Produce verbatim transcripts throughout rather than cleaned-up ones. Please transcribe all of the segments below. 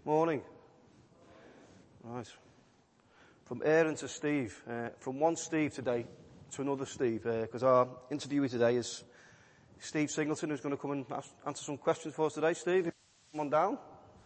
Morning. Right. From Aaron to Steve. Uh, from one Steve today to another Steve, because uh, our interviewee today is Steve Singleton, who's going to come and ask, answer some questions for us today. Steve, come on down.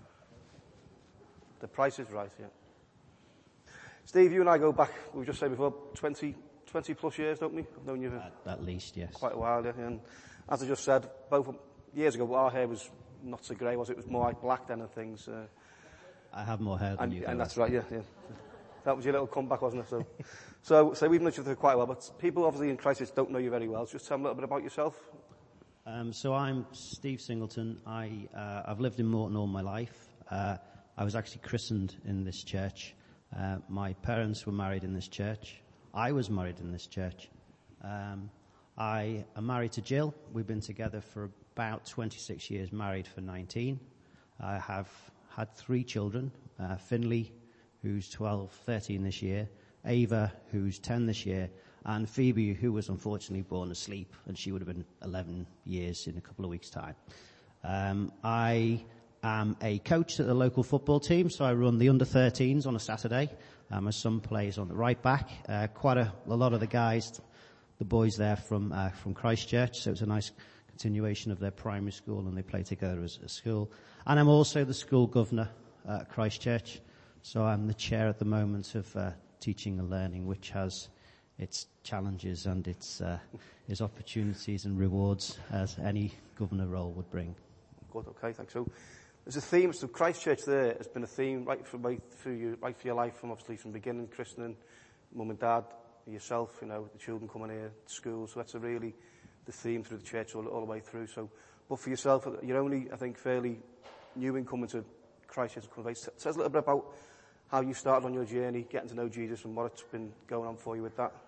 The price is right, yeah. Steve, you and I go back, we just said before, twenty, twenty plus years, don't we? I've known you at, at least, yes. Quite a while, yeah. And as I just said, both years ago, our hair was not so grey, was it? It was more like black then and things. Uh, I have more hair than and, you. And that's right, yeah, yeah. That was your little comeback, wasn't it? So, so, so we've known each other for quite a while, but people obviously in Christchurch don't know you very well. Just tell them a little bit about yourself. Um, so I'm Steve Singleton. I, uh, I've lived in Morton all my life. Uh, I was actually christened in this church. Uh, my parents were married in this church. I was married in this church. Um, I am married to Jill. We've been together for about twenty-six years, married for nineteen. I have had three children, uh, Finley, who's twelve, thirteen this year, Ava, who's ten this year, and Phoebe, who was unfortunately born asleep, and she would have been eleven years in a couple of weeks' time. Um, I am a coach at the local football team, so I run the under thirteens on a Saturday. Uh, my son plays on the right back. Uh, quite a, a lot of the guys, the boys there from uh, from Christchurch, so it's a nice continuation of their primary school, and they play together as a school. And I'm also the school governor at Christchurch, so I'm the chair at the moment of uh, teaching and learning, which has its challenges and its uh, its opportunities and rewards, as any governor role would bring. Good, okay, thanks. So there's a theme, so Christchurch there has been a theme right for, right through you, right for your life, from obviously from the beginning, christening, mum and dad, yourself, you know, the children coming here to school, so that's a really the theme through the church all, all the way through. So, but for yourself, you're only, I think, fairly new in coming to Christchurch. Tell us a little bit about how you started on your journey, getting to know Jesus, and what it's been going on for you with that.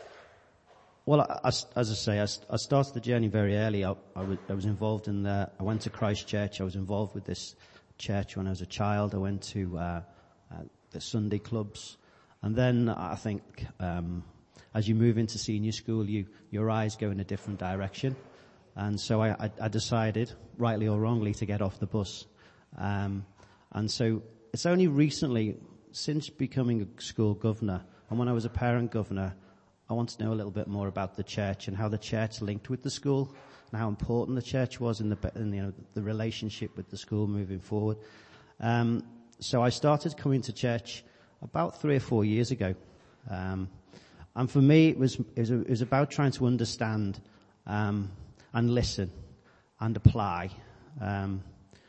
Well, I, as I say, I, I started the journey very early. I, I, was, I was involved in the, I went to Christchurch. I was involved with this church when I was a child. I went to uh, uh, the Sunday clubs. And then I think um, as you move into senior school, you, your eyes go in a different direction. And so I, I, I decided, rightly or wrongly, to get off the bus. Um, and so it's only recently, since becoming a school governor, and when I was a parent governor, I want to know a little bit more about the church and how the church linked with the school and how important the church was in the, in, you know, the relationship with the school moving forward. Um, so I started coming to church about three or four years ago. Um, and for me, it was, it was, it was about trying to understand um, and listen and apply. Um,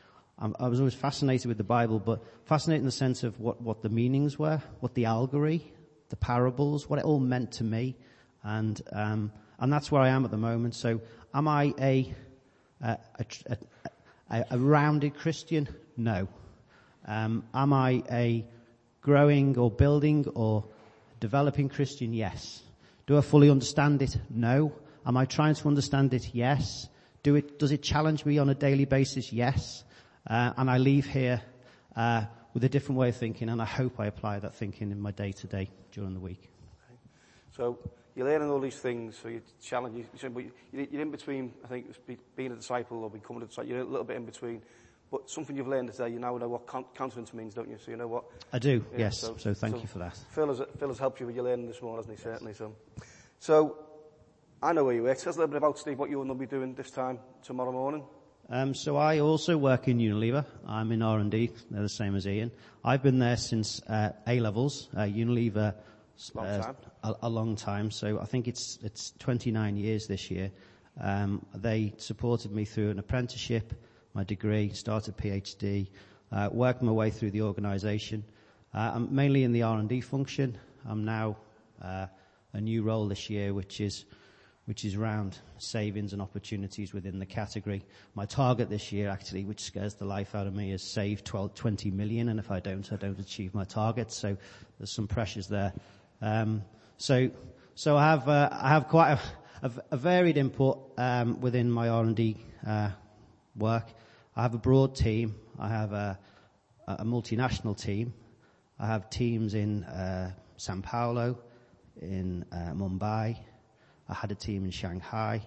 I was always fascinated with the Bible, but fascinated in the sense of what, what the meanings were, what the allegory, the parables, what it all meant to me. And, um, and that's where I am at the moment. So am I a, a, a, a, a rounded Christian? No. Um, am I a growing or building or developing Christian? Yes. Do I fully understand it? No. Am I trying to understand it? Yes. Do it, does it challenge me on a daily basis? Yes. Uh, and I leave here uh, with a different way of thinking, and I hope I apply that thinking in my day-to-day during the week. Okay. So you're learning all these things, so you challenge, you, you, but you're in between, I think, being a disciple or becoming a disciple. You're a little bit in between. But something you've learned today, you now know what confidence means, don't you? So you know what? I do, yeah, yes. So, so thank so you for that. Phil has, Phil has helped you with your learning this morning, hasn't he? Certainly. So, so I know where you work. Tell us a little bit about, Steve, what you will be doing this time tomorrow morning. Um, so I also work in Unilever. I'm in R and D. They're the same as Ian. I've been there since uh, A-levels. Uh, Unilever, long uh, time. A, a long time. So I think it's it's twenty-nine years this year. Um, they supported me through an apprenticeship, my degree, started PhD, uh, worked my way through the organisation. Uh, I'm mainly in the R and D function. I'm now uh, a new role this year, which is which is around savings and opportunities within the category. My target this year, actually, which scares the life out of me, is save twelve, twenty million, and if I don't, I don't achieve my target. So there's some pressures there. Um, so, so I have, uh, I have quite a, a, a varied input, um, within my R and D, uh, work. I have a broad team. I have a, a multinational team. I have teams in, uh, Sao Paulo, in, uh, Mumbai. I had a team in Shanghai.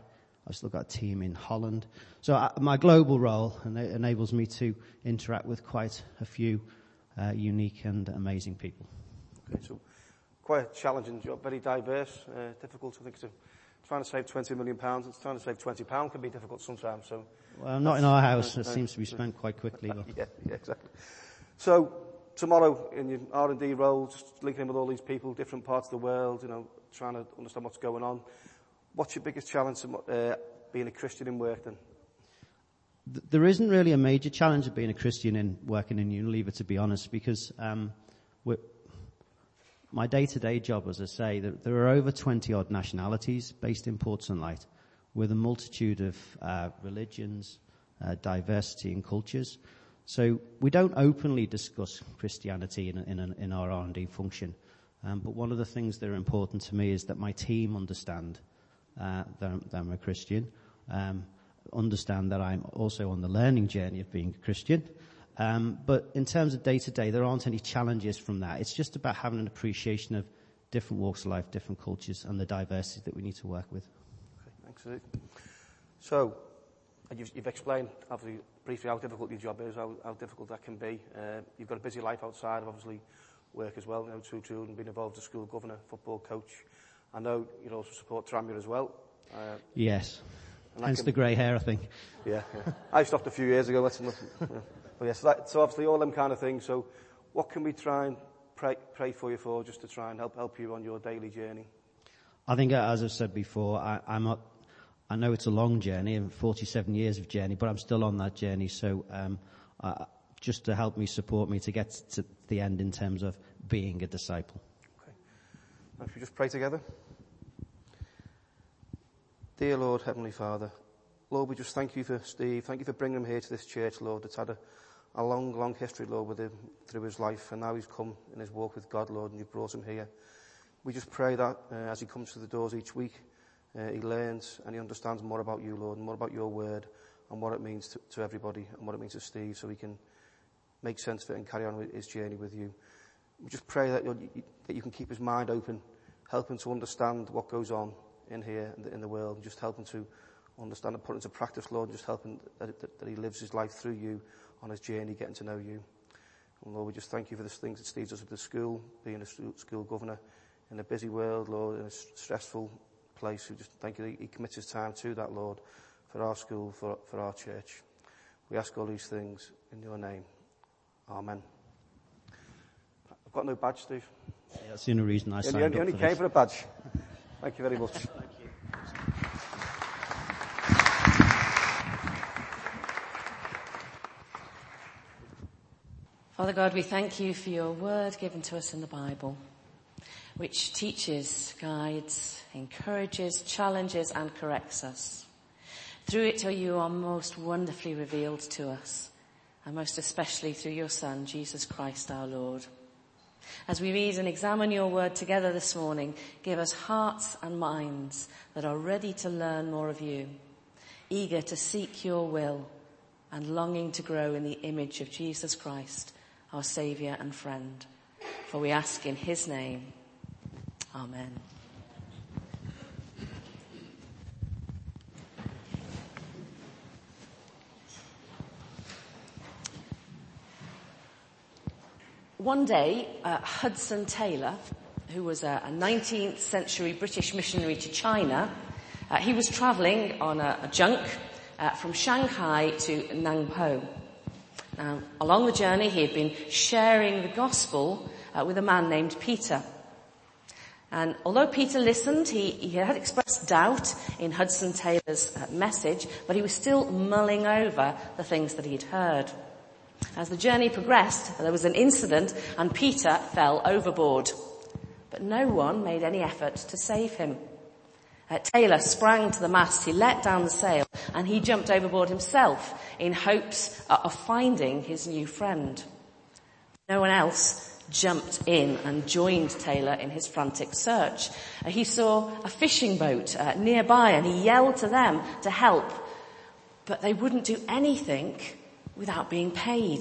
I've still got a team in Holland. So I, my global role ena- enables me to interact with quite a few uh, unique and amazing people. Okay, so quite a challenging job, very diverse, uh, difficult. I think so. Trying to save twenty million pounds, and trying to save twenty pounds can be difficult sometimes. So, well, not in our house. It seems to be spent quite quickly. yeah, yeah, exactly. So tomorrow, in your R and D role, just linking in with all these people, different parts of the world, you know, trying to understand what's going on. What's your biggest challenge uh, being a Christian in work then? There isn't really a major challenge of being a Christian in working in Unilever, to be honest, because um, we're, my day-to-day job, as I say, there, there are over twenty-odd nationalities based in Port Sunlight, with a multitude of uh, religions, uh, diversity and cultures. So we don't openly discuss Christianity in, in, in our R and D function. Um, but one of the things that are important to me is that my team understand uh, that, I'm, that I'm a Christian, um, understand that I'm also on the learning journey of being a Christian. Um, but in terms of day-to-day, there aren't any challenges from that. It's just about having an appreciation of different walks of life, different cultures, and the diversity that we need to work with. Okay, thanks, Steve. So, you've, you've explained, obviously, briefly how difficult your job is, how, how difficult that can be. Uh, you've got a busy life outside of, obviously, work as well. You know, two children, being involved as school governor, football coach. I know you also support Tranmere as well. Uh, yes. Hence can, the grey hair, I think. Yeah, yeah. I stopped a few years ago. That's enough. Yeah. But yes, yeah, so, that, so obviously all them kind of things. So what can we try and pray, pray for you for, just to try and help help you on your daily journey? I think, as I've said before, I, I'm a, I know it's a long journey, forty-seven years of journey, but I'm still on that journey. So um, uh, just to help me, support me to get to the end in terms of being a disciple. Okay. Now, if we just pray together. Dear Lord, Heavenly Father, Lord, we just thank you for Steve. Thank you for bringing him here to this church, Lord. It's had a, a long, long history, Lord, with him through his life. And now he's come in his walk with God, Lord, and you've brought him here. We just pray that uh, as he comes to the doors each week, uh, he learns and he understands more about you, Lord, and more about your word and what it means to, to everybody and what it means to Steve, so he can make sense of it and carry on with his journey with you. We just pray that, you, that you can keep his mind open, help him to understand what goes on in here, in the, in the world, and just help him to understand and put into practice, Lord, and just help him that, that, that he lives his life through you on his journey, getting to know you. And Lord, we just thank you for the things that Steve does with the school, being a school governor in a busy world, Lord, in a stressful place. We just thank you that he commits his time to that, Lord, for our school, for, for our church. We ask all these things in your name. Amen. I've got no badge, Steve. Yeah, that's the only reason I signed you up only, you only for came this. for a badge. Thank you very much. Thank you. Father God, we thank you for your word given to us in the Bible, which teaches, guides, encourages, challenges, and corrects us. Through it, oh, you are most wonderfully revealed to us, and most especially through your Son, Jesus Christ our Lord. As we read and examine your word together this morning, give us hearts and minds that are ready to learn more of you, eager to seek your will, and longing to grow in the image of Jesus Christ, our Saviour and friend. For we ask in his name. Amen. One day, uh, Hudson Taylor, who was a, a nineteenth century British missionary to China, uh, he was travelling on a, a junk uh, from Shanghai to Ningpo. Now, along the journey, he had been sharing the gospel uh, with a man named Peter. And although Peter listened, he, he had expressed doubt in Hudson Taylor's uh, message, but he was still mulling over the things that he'd heard. As the journey progressed, there was an incident and Peter fell overboard. But no one made any effort to save him. Uh, Taylor sprang to the mast, he let down the sail, and he jumped overboard himself in hopes uh, of finding his new friend. No one else jumped in and joined Taylor in his frantic search. Uh, he saw a fishing boat uh, nearby and he yelled to them to help, but they wouldn't do anything without being paid.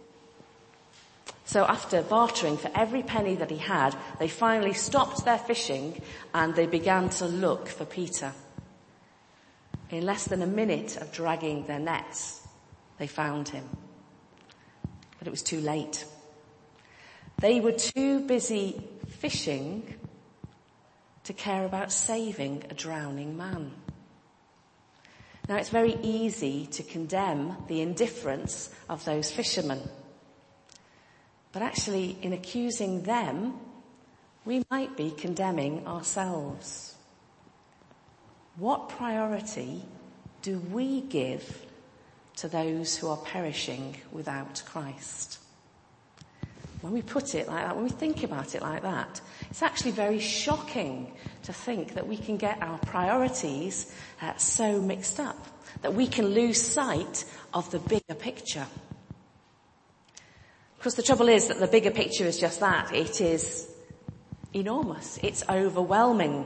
So after bartering for every penny that he had, they finally stopped their fishing and they began to look for Peter. In less than a minute of dragging their nets, they found him. But it was too late. They were too busy fishing to care about saving a drowning man. Now, it's very easy to condemn the indifference of those fishermen. But actually, in accusing them, we might be condemning ourselves. What priority do we give to those who are perishing without Christ? When we put it like that, when we think about it like that, it's actually very shocking to think that we can get our priorities uh, so mixed up, that we can lose sight of the bigger picture. Because the trouble is that the bigger picture is just that. It is enormous. It's overwhelming.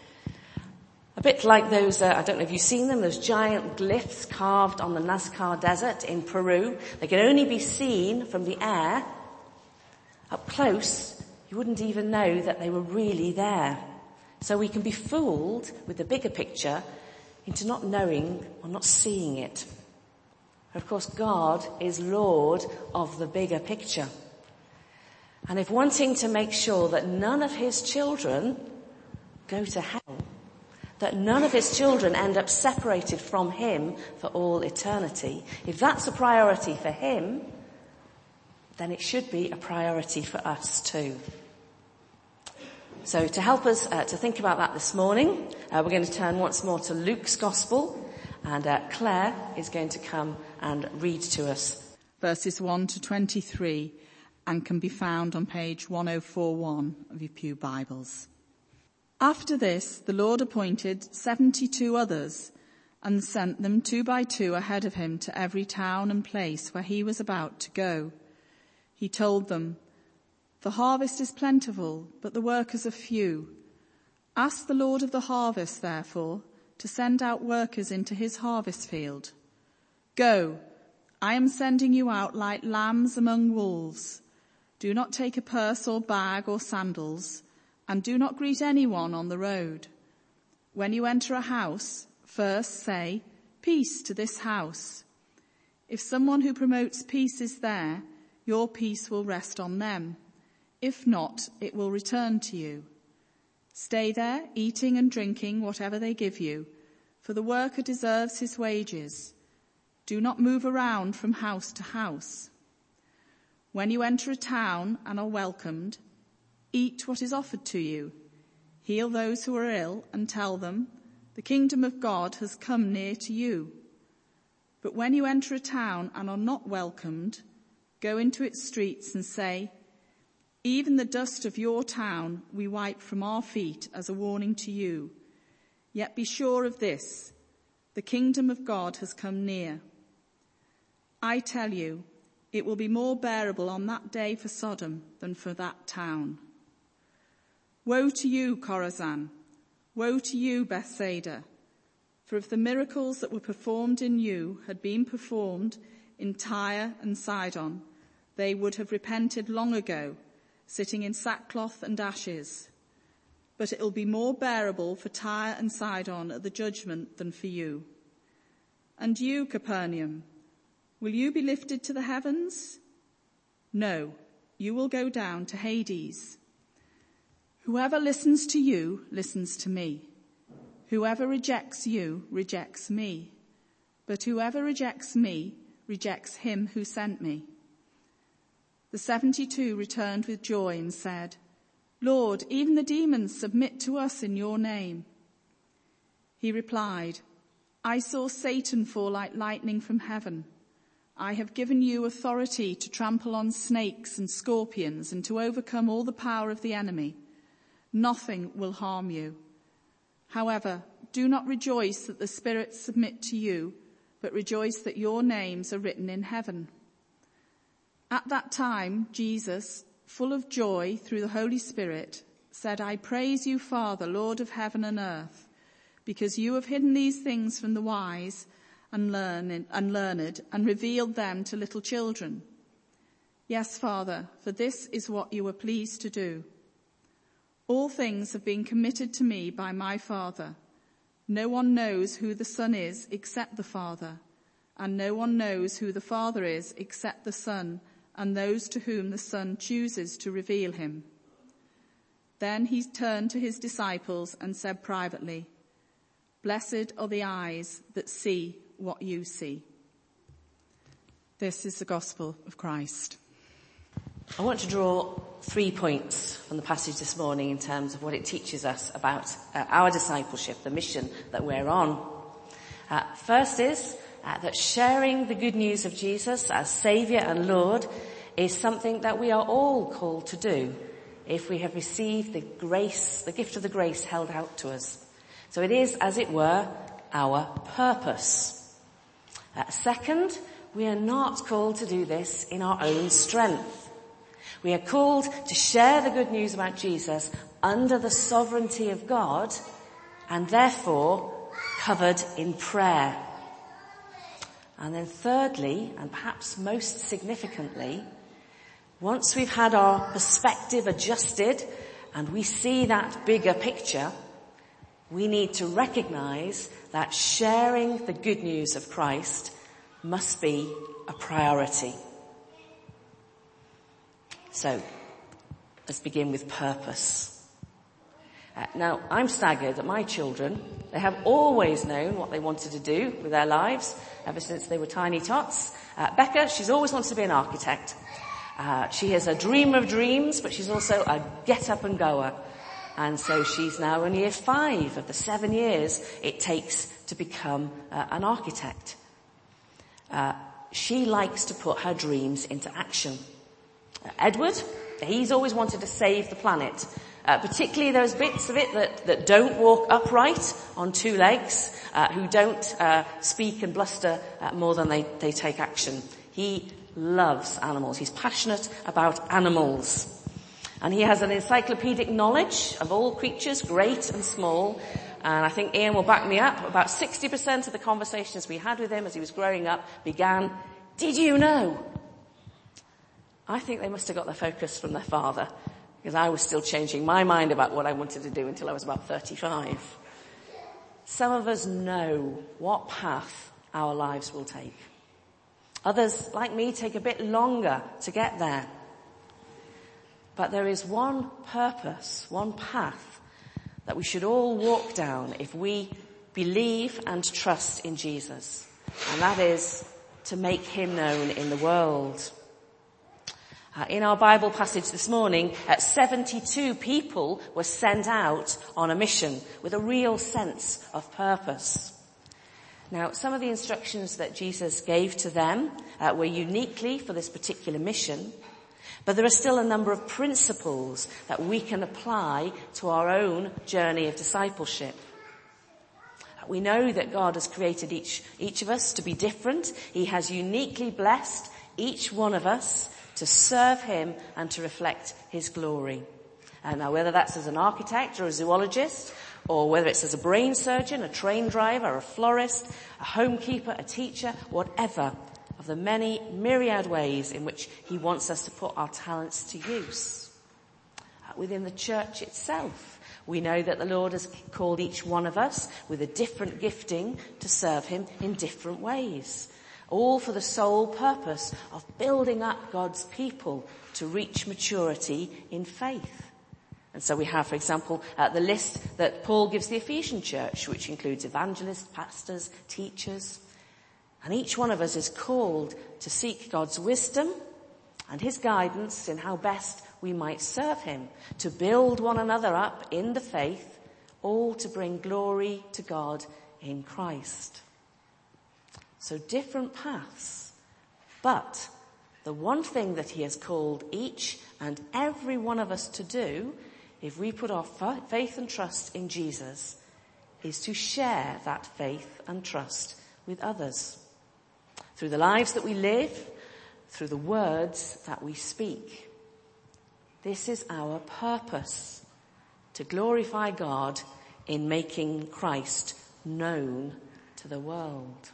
A bit like those, uh, I don't know if you've seen them, those giant glyphs carved on the Nazca Desert in Peru. They can only be seen from the air. Up close, you wouldn't even know that they were really there. So we can be fooled with the bigger picture into not knowing or not seeing it. Of course, God is Lord of the bigger picture. And if wanting to make sure that none of his children go to hell, that none of his children end up separated from him for all eternity, if that's a priority for him, then it should be a priority for us too. So to help us uh, to think about that this morning, uh, we're going to turn once more to Luke's Gospel, and uh, Claire is going to come and read to us. Verses one to twenty-three, and can be found on page ten forty-one of your Pew Bibles. After this, the Lord appointed seventy-two others and sent them two by two ahead of him to every town and place where he was about to go. He told them, "The harvest is plentiful, but the workers are few. Ask the Lord of the harvest, therefore, to send out workers into his harvest field. Go, I am sending you out like lambs among wolves. Do not take a purse or bag or sandals, and do not greet anyone on the road. When you enter a house, first say, 'Peace to this house.' If someone who promotes peace is there, your peace will rest on them. If not, it will return to you. Stay there, eating and drinking whatever they give you, for the worker deserves his wages. Do not move around from house to house. When you enter a town and are welcomed, eat what is offered to you. Heal those who are ill and tell them, 'The kingdom of God has come near to you.' But when you enter a town and are not welcomed, go into its streets and say, 'Even the dust of your town we wipe from our feet as a warning to you. Yet be sure of this, the kingdom of God has come near.' I tell you, it will be more bearable on that day for Sodom than for that town. Woe to you, Chorazin! Woe to you, Bethsaida! For if the miracles that were performed in you had been performed in Tyre and Sidon, they would have repented long ago, sitting in sackcloth and ashes. But it will be more bearable for Tyre and Sidon at the judgment than for you. And you, Capernaum, will you be lifted to the heavens? No, you will go down to Hades. Whoever listens to you listens to me. Whoever rejects you rejects me. But whoever rejects me rejects him who sent me." The seventy-two returned with joy and said, "Lord, even the demons submit to us in your name." He replied, "I saw Satan fall like lightning from heaven. I have given you authority to trample on snakes and scorpions and to overcome all the power of the enemy. Nothing will harm you. However, do not rejoice that the spirits submit to you, but rejoice that your names are written in heaven." At that time, Jesus, full of joy through the Holy Spirit, said, "I praise you, Father, Lord of heaven and earth, because you have hidden these things from the wise and learned, and learned and revealed them to little children. Yes, Father, for this is what you were pleased to do. All things have been committed to me by my Father. No one knows who the Son is except the Father, and no one knows who the Father is except the Son and those to whom the Son chooses to reveal him." Then he turned to his disciples and said privately, "Blessed are the eyes that see what you see." This is the gospel of Christ. I want to draw three points from the passage this morning in terms of what it teaches us about uh, our discipleship, the mission that we're on. Uh, first is uh, that sharing the good news of Jesus as Saviour and Lord is something that we are all called to do if we have received the grace, the gift of the grace held out to us. So it is, as it were, our purpose. Uh, second, we are not called to do this in our own strength. We are called to share the good news about Jesus under the sovereignty of God and therefore covered in prayer. And then thirdly, and perhaps most significantly, once we've had our perspective adjusted and we see that bigger picture, we need to recognize that sharing the good news of Christ must be a priority. So, let's begin with purpose. Uh, now, I'm staggered that my children, they have always known what they wanted to do with their lives ever since they were tiny tots. Uh, Becca, she's always wanted to be an architect. Uh, she is a dreamer of dreams, but she's also a get-up-and-goer. And so she's now in year five of the seven years it takes to become uh, an architect. Uh, she likes to put her dreams into action. Uh, Edward, he's always wanted to save the planet, uh, particularly those bits of it that, that don't walk upright on two legs, uh, who don't uh, speak and bluster uh, more than they, they take action. He loves animals. He's passionate about animals. And he has an encyclopedic knowledge of all creatures, great and small. And I think Ian will back me up. About sixty percent of the conversations we had with him as he was growing up began, "Did you know?" I think they must have got their focus from their father, because I was still changing my mind about what I wanted to do until I was about thirty-five. Some of us know what path our lives will take. Others, like me, take a bit longer to get there. But there is one purpose, one path that we should all walk down if we believe and trust in Jesus. And that is to make him known in the world. Uh, in our Bible passage this morning, uh, seventy-two people were sent out on a mission with a real sense of purpose. Now, some of the instructions that Jesus gave to them uh, were uniquely for this particular mission, but there are still a number of principles that we can apply to our own journey of discipleship. We know that God has created each, each of us to be different. He has uniquely blessed each one of us to serve him and to reflect his glory. And now whether that's as an architect or a zoologist, or whether it's as a brain surgeon, a train driver, a florist, a homekeeper, a teacher, whatever, of the many myriad ways in which he wants us to put our talents to use. Uh, within the church itself, we know that the Lord has called each one of us with a different gifting to serve him in different ways, all for the sole purpose of building up God's people to reach maturity in faith. And so we have, for example, uh, the list that Paul gives the Ephesian church, which includes evangelists, pastors, teachers. And each one of us is called to seek God's wisdom and his guidance in how best we might serve him, to build one another up in the faith, all to bring glory to God in Christ. So different paths, but the one thing that he has called each and every one of us to do, if we put our faith and trust in Jesus, is to share that faith and trust with others. Through the lives that we live, through the words that we speak. This is our purpose, to glorify God in making Christ known to the world.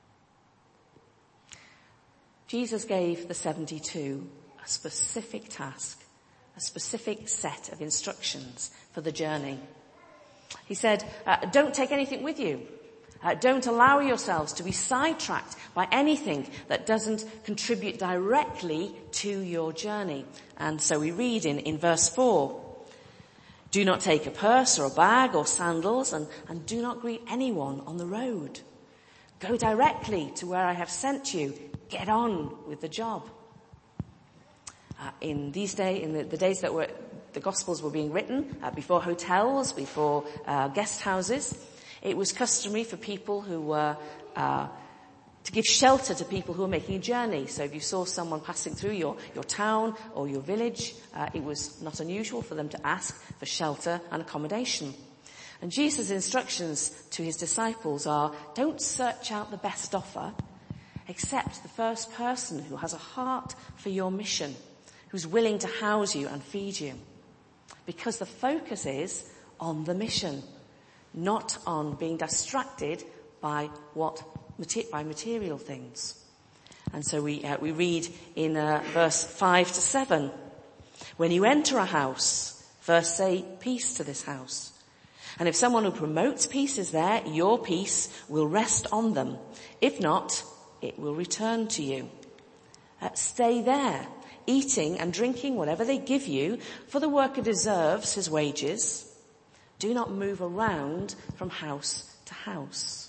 Jesus gave the seventy-two a specific task, a specific set of instructions for the journey. He said, uh, don't take anything with you. Uh, don't allow yourselves to be sidetracked by anything that doesn't contribute directly to your journey. And so we read in, in verse four, do not take a purse or a bag or sandals, and, and do not greet anyone on the road. Go directly to where I have sent you. Get on with the job. Uh, in these days, in the, the days that were, the Gospels were being written, uh, before hotels, before uh, guest houses, it was customary for people who were, uh, to give shelter to people who were making a journey. So if you saw someone passing through your, your town or your village, uh, it was not unusual for them to ask for shelter and accommodation. And Jesus' instructions to his disciples are, don't search out the best offer, accept the first person who has a heart for your mission, who's willing to house you and feed you. Because the focus is on the mission, not on being distracted by what by material things. And so we uh, we read in uh, verse five to seven, when you enter a house, first say peace to this house. And if someone who promotes peace is there, your peace will rest on them. If not, it will return to you. Uh, stay there, eating and drinking whatever they give you, for the worker deserves his wages. Do not move around from house to house.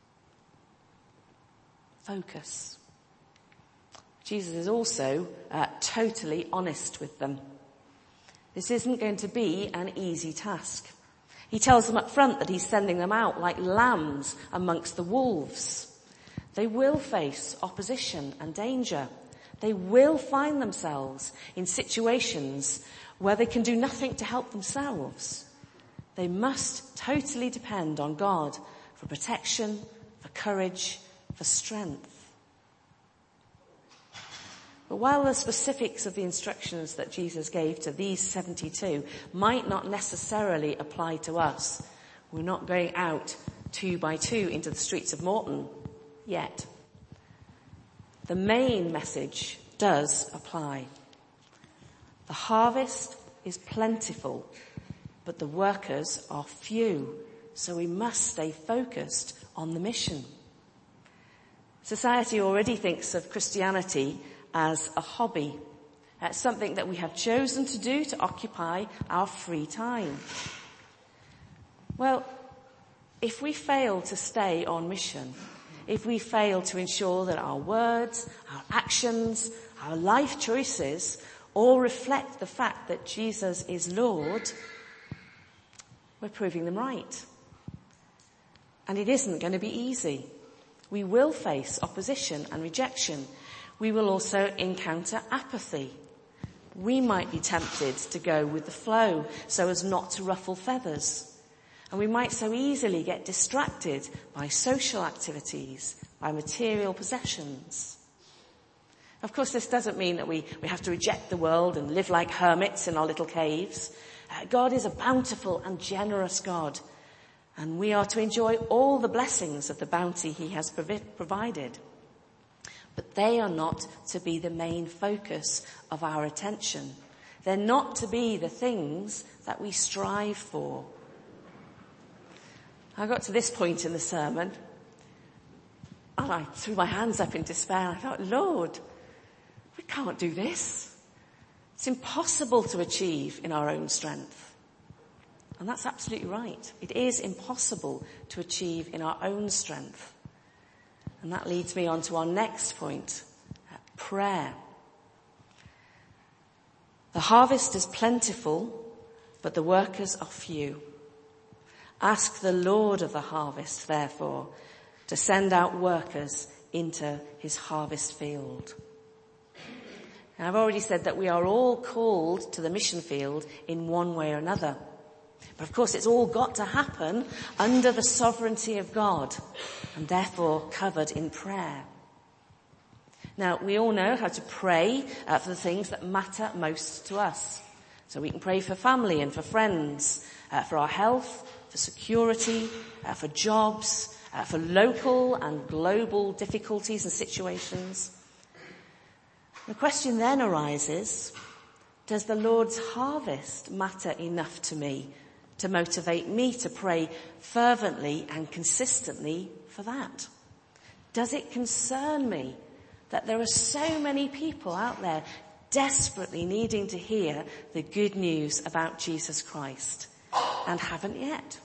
Focus. Jesus is also uh, totally honest with them. This isn't going to be an easy task. He tells them up front that he's sending them out like lambs amongst the wolves. They will face opposition and danger. They will find themselves in situations where they can do nothing to help themselves. They must totally depend on God for protection, for courage, for strength. But while the specifics of the instructions that Jesus gave to these seventy-two might not necessarily apply to us, we're not going out two by two into the streets of Morton yet. The main message does apply. The harvest is plentiful, but the workers are few, so we must stay focused on the mission. Society already thinks of Christianity as a hobby. That's something that we have chosen to do to occupy our free time. Well, if we fail to stay on mission, if we fail to ensure that our words, our actions, our life choices all reflect the fact that Jesus is Lord, we're proving them right. And it isn't going to be easy. We will face opposition and rejection. We will also encounter apathy. We might be tempted to go with the flow so as not to ruffle feathers. And we might so easily get distracted by social activities, by material possessions. Of course, this doesn't mean that we, we have to reject the world and live like hermits in our little caves. Uh, God is a bountiful and generous God, and we are to enjoy all the blessings of the bounty he has provi- provided. But they are not to be the main focus of our attention. They're not to be the things that we strive for. I got to this point in the sermon, and I threw my hands up in despair. I thought, Lord, we can't do this. It's impossible to achieve in our own strength. And that's absolutely right. It is impossible to achieve in our own strength. And that leads me on to our next point, prayer. The harvest is plentiful, but the workers are few. Ask the Lord of the harvest, therefore, to send out workers into his harvest field. Now, I've already said that we are all called to the mission field in one way or another. But of course, it's all got to happen under the sovereignty of God, and therefore covered in prayer. Now, we all know how to pray uh, for the things that matter most to us. So we can pray for family and for friends, uh, for our health, for security, uh, for jobs, uh, for local and global difficulties and situations. The question then arises, does the Lord's harvest matter enough to me to motivate me to pray fervently and consistently for that? Does it concern me that there are so many people out there desperately needing to hear the good news about Jesus Christ and haven't yet?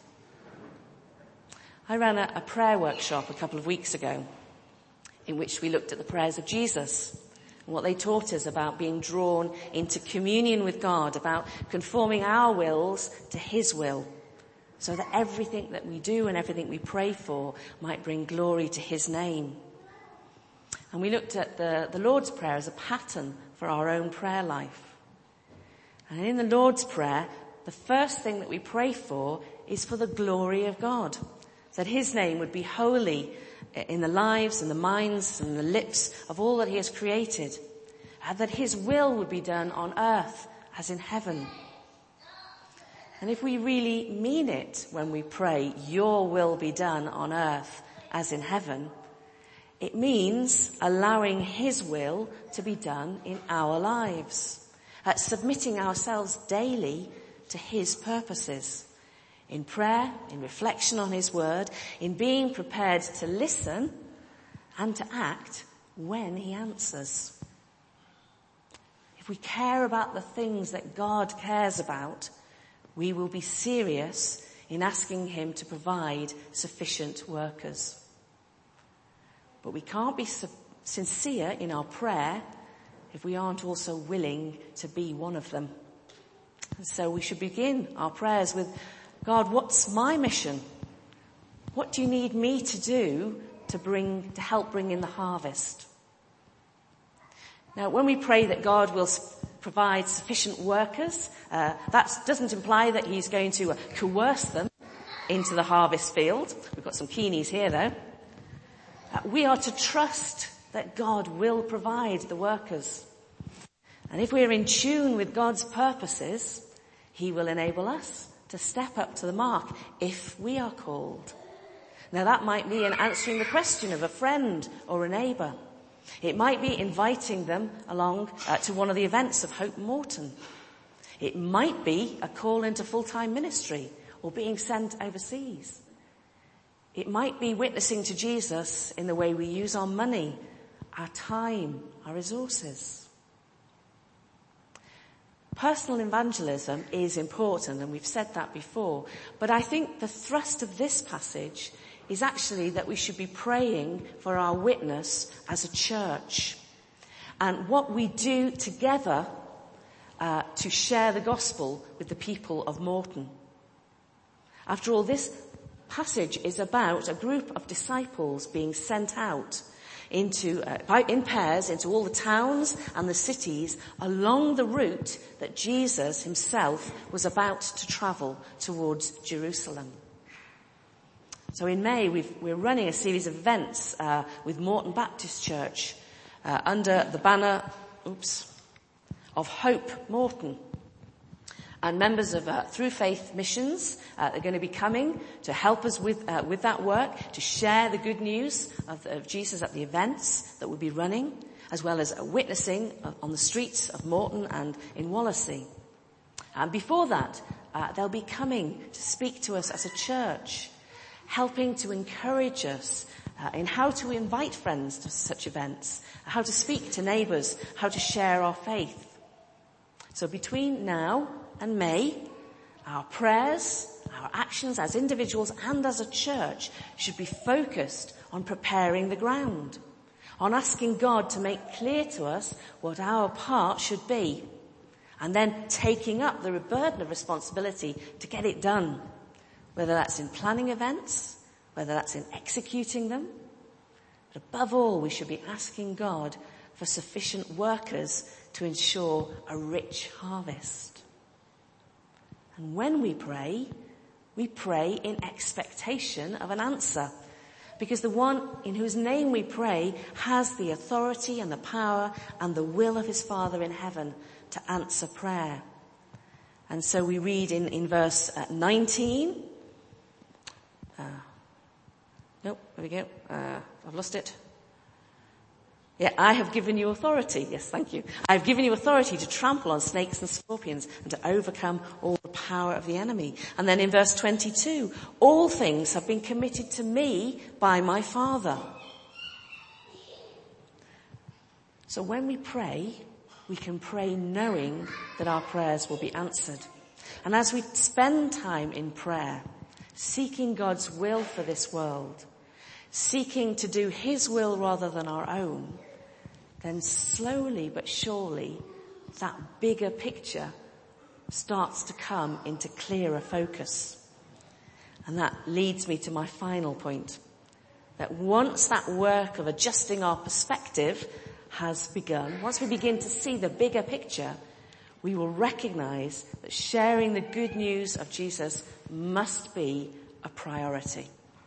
I ran a, a prayer workshop a couple of weeks ago in which we looked at the prayers of Jesus and what they taught us about being drawn into communion with God, about conforming our wills to his will, so that everything that we do and everything we pray for might bring glory to his name. And we looked at the, the Lord's Prayer as a pattern for our own prayer life. And in the Lord's Prayer, the first thing that we pray for is for the glory of God, that his name would be holy in the lives and the minds and the lips of all that he has created, and that his will would be done on earth as in heaven. And if we really mean it when we pray, your will be done on earth as in heaven, it means allowing his will to be done in our lives, at submitting ourselves daily to his purposes, in prayer, in reflection on his word, in being prepared to listen and to act when he answers. If we care about the things that God cares about, we will be serious in asking him to provide sufficient workers. But we can't be su- sincere in our prayer if we aren't also willing to be one of them. And so we should begin our prayers with, God, what's my mission? What do you need me to do to bring, to help bring in the harvest? Now, when we pray that God will provide sufficient workers, uh, that doesn't imply that he's going to uh, coerce them into the harvest field. We've got some keenies here, though. Uh, we are to trust that God will provide the workers. And if we're in tune with God's purposes, he will enable us to step up to the mark if we are called. Now that might be in answering the question of a friend or a neighbour. It might be inviting them along uh, to one of the events of Hope Morton. It might be a call into full-time ministry or being sent overseas. It might be witnessing to Jesus in the way we use our money, our time, our resources. Personal evangelism is important, and we've said that before, but I think the thrust of this passage is actually that we should be praying for our witness as a church and what we do together uh, to share the gospel with the people of Morton. After all, this passage is about a group of disciples being sent out into uh, in pairs into all the towns and the cities along the route that Jesus himself was about to travel towards Jerusalem. So in May, we've, we're running a series of events uh, with Morton Baptist Church uh, under the banner, oops, of Hope Morton. And members of uh, Through Faith Missions uh, are going to be coming to help us with uh, with that work, to share the good news of, of Jesus at the events that we'll be running, as well as uh, witnessing uh, on the streets of Morton and in Wallasey. And before that, uh, they'll be coming to speak to us as a church, helping to encourage us uh, in how to invite friends to such events, how to speak to neighbours, how to share our faith. So between now and May, our prayers, our actions as individuals and as a church should be focused on preparing the ground, on asking God to make clear to us what our part should be, and then taking up the burden of responsibility to get it done, whether that's in planning events, whether that's in executing them. But above all, we should be asking God for sufficient workers to ensure a rich harvest. And when we pray, we pray in expectation of an answer, because the one in whose name we pray has the authority and the power and the will of his Father in heaven to answer prayer. And so we read in, in verse uh, nineteen. Uh, nope, there we go. Uh, I've lost it. Yeah, I have given you authority. Yes, thank you. I have given you authority to trample on snakes and scorpions and to overcome all the power of the enemy. And then in verse twenty-two, all things have been committed to me by my Father. So when we pray, we can pray knowing that our prayers will be answered. And as we spend time in prayer, seeking God's will for this world, seeking to do his will rather than our own, then slowly but surely that bigger picture starts to come into clearer focus. And that leads me to my final point, that once that work of adjusting our perspective has begun, once we begin to see the bigger picture, we will recognize that sharing the good news of Jesus must be a priority.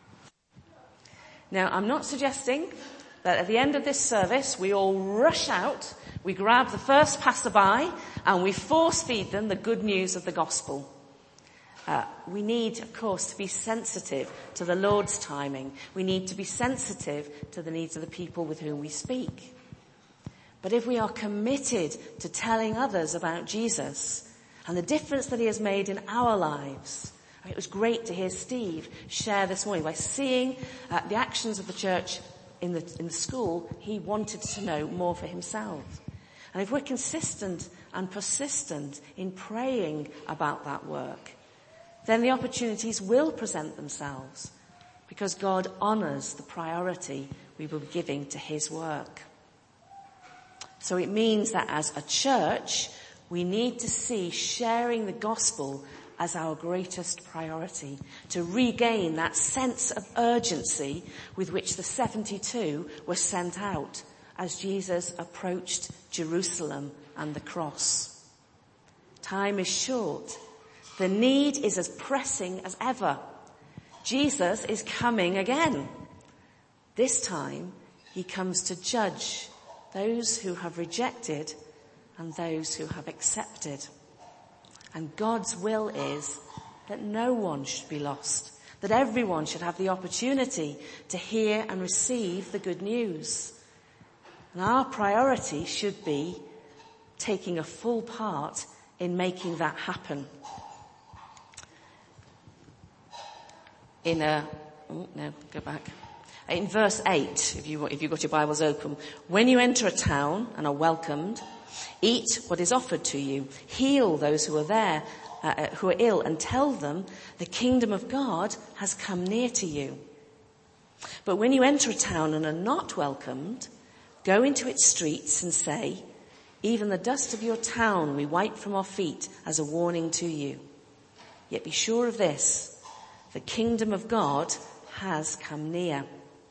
Now, I'm not suggesting that at the end of this service we all rush out, we grab the first passerby and we force feed them the good news of the gospel. Uh, we need, of course, to be sensitive to the Lord's timing. We need to be sensitive to the needs of the people with whom we speak. But if we are committed to telling others about Jesus and the difference that he has made in our lives, I mean, it was great to hear Steve share this morning by seeing uh, the actions of the church in the, in the school. He wanted to know more for himself. And if we're consistent and persistent in praying about that work, then the opportunities will present themselves because God honours the priority we will be giving to his work. So it means that as a church, we need to see sharing the gospel as our greatest priority, to regain that sense of urgency with which the seventy-two were sent out as Jesus approached Jerusalem and the cross. Time is short. The need is as pressing as ever. Jesus is coming again. This time, he comes to judge those who have rejected and those who have accepted. And God's will is that no one should be lost, that everyone should have the opportunity to hear and receive the good news. And our priority should be taking a full part in making that happen. In a, oh, no, go back. In verse eight, if you, if you've got your Bibles open, when you enter a town and are welcomed, eat what is offered to you, heal those who are there, uh, who are ill, and tell them the kingdom of God has come near to you. But when you enter a town and are not welcomed, go into its streets and say, even the dust of your town we wipe from our feet as a warning to you. Yet be sure of this, the kingdom of God has come near.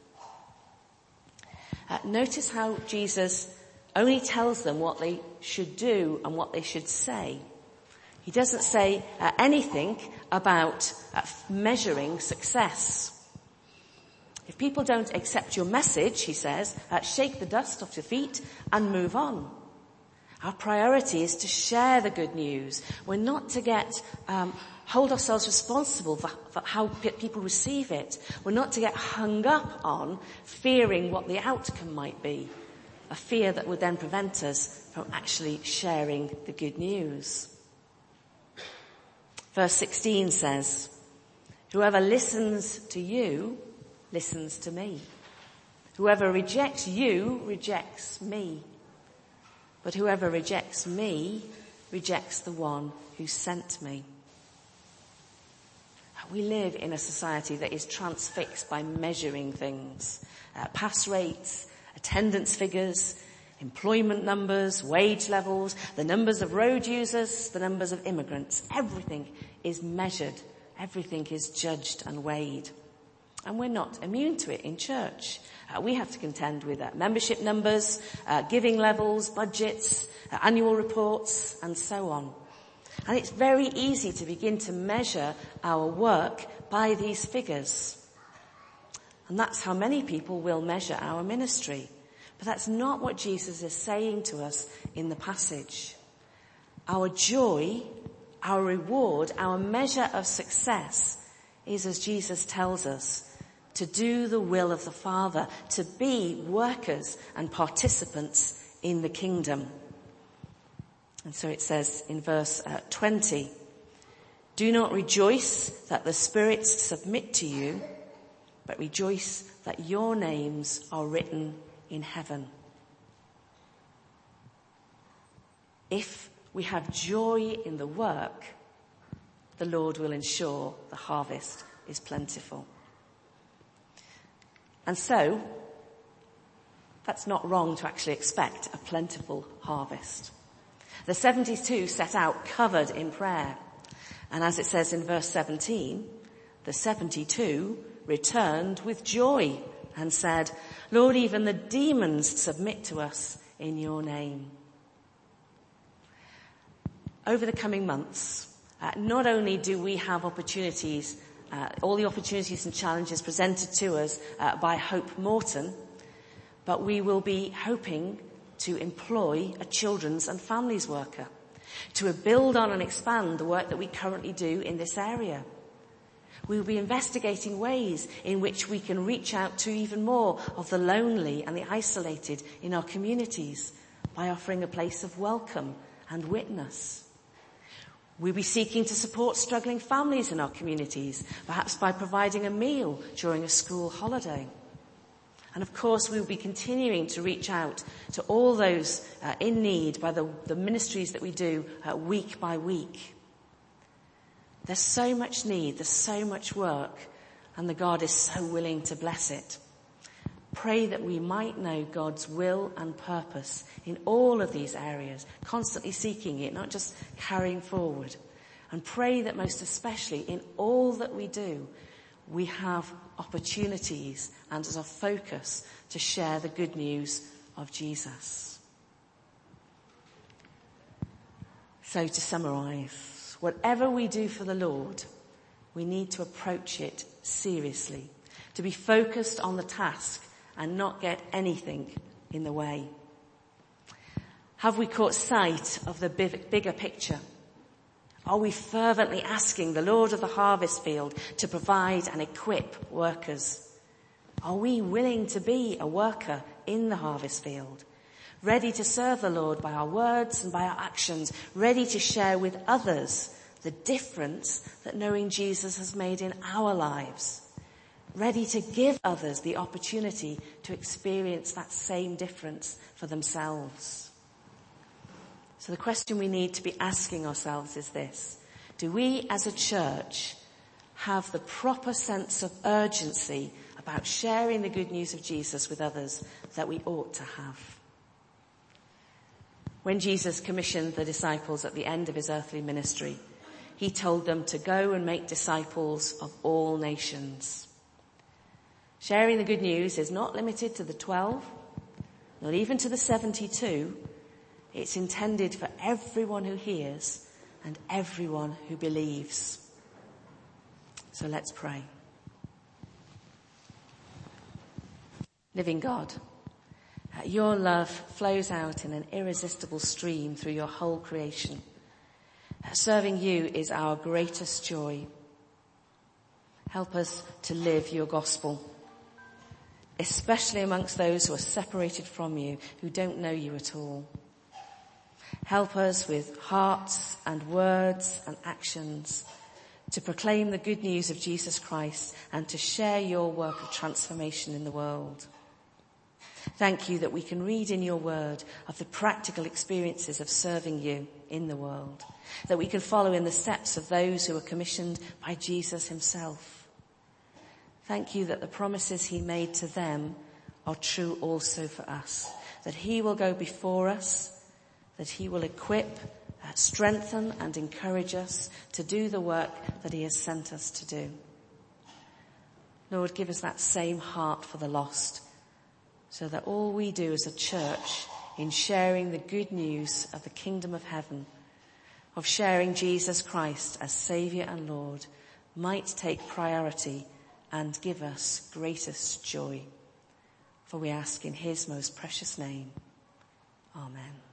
Uh, notice how Jesus only tells them what they should do and what they should say. He doesn't say uh, anything about uh, measuring success. If people don't accept your message, he says, uh, shake the dust off your feet and move on. Our priority is to share the good news. We're not to get um, hold ourselves responsible for, for how p- people receive it. We're not to get hung up on fearing what the outcome might be, a fear that would then prevent us from actually sharing the good news. Verse sixteen says, whoever listens to you listens to me. Whoever rejects you rejects me. But whoever rejects me rejects the one who sent me. We live in a society that is transfixed by measuring things. Uh, pass rates, attendance figures, employment numbers, wage levels, the numbers of road users, the numbers of immigrants. Everything is measured. Everything is judged and weighed. And we're not immune to it in church. Uh, we have to contend with uh, membership numbers, uh, giving levels, budgets, uh, annual reports, and so on. And it's very easy to begin to measure our work by these figures. And that's how many people will measure our ministry. But that's not what Jesus is saying to us in the passage. Our joy, our reward, our measure of success is, as Jesus tells us, to do the will of the Father, to be workers and participants in the kingdom. And so it says in verse uh, twenty, do not rejoice that the spirits submit to you, but rejoice that your names are written in heaven. If we have joy in the work, the Lord will ensure the harvest is plentiful. And so, that's not wrong to actually expect a plentiful harvest. The seventy-two set out covered in prayer. And as it says in verse seventeen, the seventy-two returned with joy and said, Lord, even the demons submit to us in your name. Over the coming months, uh, not only do we have opportunities, uh, all the opportunities and challenges presented to us uh, by Hope Morton, but we will be hoping to employ a children's and families worker to build on and expand the work that we currently do in this area. We will be investigating ways in which we can reach out to even more of the lonely and the isolated in our communities by offering a place of welcome and witness. We'll be seeking to support struggling families in our communities, perhaps by providing a meal during a school holiday. And of course, we will be continuing to reach out to all those uh, in need by the, the ministries that we do uh, week by week. There's so much need, there's so much work, and the God is so willing to bless it. Pray that we might know God's will and purpose in all of these areas, constantly seeking it, not just carrying forward. And pray that most especially in all that we do, we have opportunities and as a focus to share the good news of Jesus. So to summarise, whatever we do for the Lord, we need to approach it seriously, to be focused on the task and not get anything in the way. Have we caught sight of the bigger picture? Are we fervently asking the Lord of the harvest field to provide and equip workers? Are we willing to be a worker in the harvest field, ready to serve the Lord by our words and by our actions, ready to share with others the difference that knowing Jesus has made in our lives, ready to give others the opportunity to experience that same difference for themselves? So the question we need to be asking ourselves is this: do we as a church have the proper sense of urgency about sharing the good news of Jesus with others that we ought to have? When Jesus commissioned the disciples at the end of his earthly ministry, he told them to go and make disciples of all nations. Sharing the good news is not limited to the twelve, not even to the seventy-two. It's intended for everyone who hears and everyone who believes. So let's pray. Living God, your love flows out in an irresistible stream through your whole creation. Serving you is our greatest joy. Help us to live your gospel, especially amongst those who are separated from you, who don't know you at all. Help us with hearts and words and actions to proclaim the good news of Jesus Christ and to share your work of transformation in the world. Thank you that we can read in your word of the practical experiences of serving you in the world, that we can follow in the steps of those who are commissioned by Jesus himself. Thank you that the promises he made to them are true also for us, that he will go before us, that he will equip, uh, strengthen and encourage us to do the work that he has sent us to do. Lord, give us that same heart for the lost, so that all we do as a church in sharing the good news of the kingdom of heaven, of sharing Jesus Christ as Saviour and Lord, might take priority and give us greatest joy. For we ask in his most precious name. Amen.